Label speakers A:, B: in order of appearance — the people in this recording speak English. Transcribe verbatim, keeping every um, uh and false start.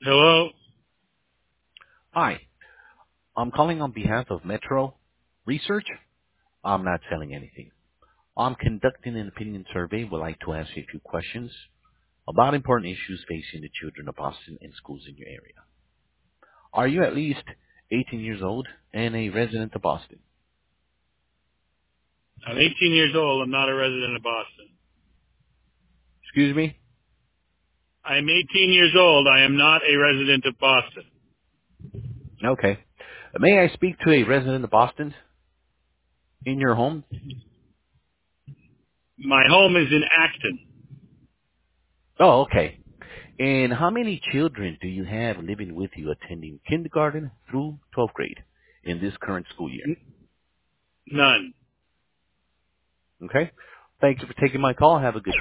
A: Hello?
B: Hi, I'm calling on behalf of Metro Research. I'm not selling anything. I'm conducting an opinion survey. Would like to ask you a few questions about important issues facing the children of Boston and schools in your area. Are you at least eighteen years old and a resident of Boston?
A: I'm eighteen years old. I'm not a resident of Boston.
B: Excuse me?
A: I'm eighteen years old. I am not a resident of Boston.
B: Okay. May I speak to a resident of Boston in your home?
A: My home is in Acton.
B: Oh, okay. And how many children do you have living with you attending kindergarten through twelfth grade in this current school year?
A: N- None.
B: Okay? Thank you for taking my call. Have a good